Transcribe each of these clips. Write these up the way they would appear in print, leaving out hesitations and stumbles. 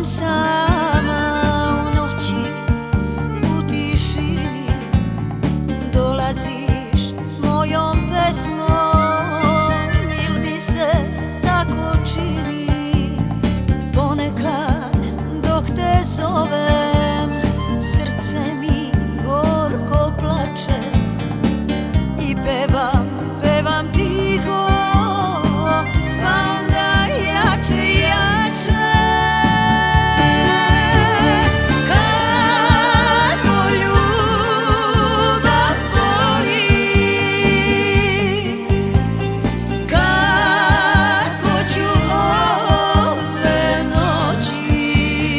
sam sama u noći, u tišini dolaziš s mojom pesmom. Il mi se tako čini ponekad dok te zovem, srce mi gorko plače i pevam, pevam tiho, pa onda jače, jače. Kako ljubav boli, kako ću ove noći,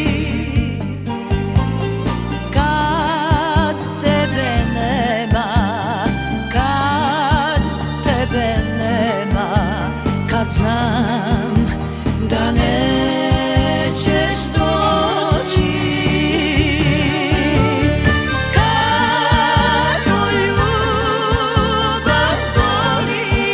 kad tebe nema, kad tebe nema, kad znam da nećeš doći. Kako ljubav boli,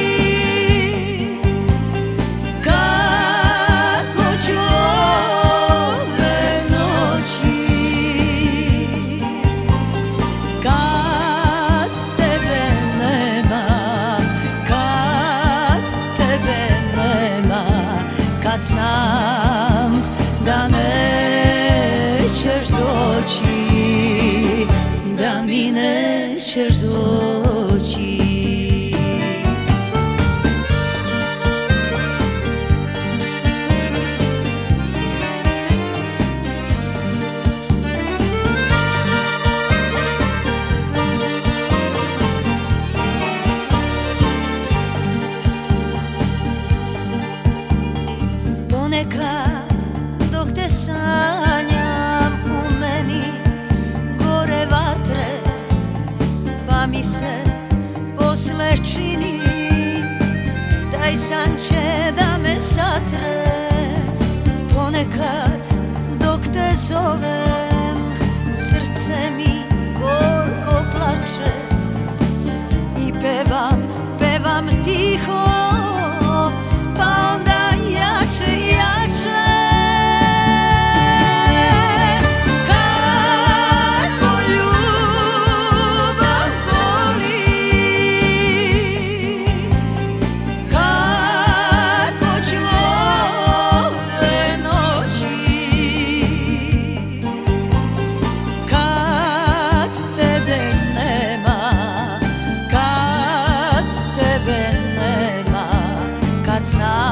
kako ću ove noći, kad tebe nema, kad tebe nema, kad znam da nećeš doći, da mi nećeš doći. Ponekad dok te sanjam u meni gore vatre, pa mi se posle čini taj san će da me satre. Ponekad dok te zovem, srce mi gorko plače i pevam, pevam tiho, pa onda jače, jače. Kako ljubav boli, kako ću ove noći, kad tebe nema, kad tebe nema, kad znam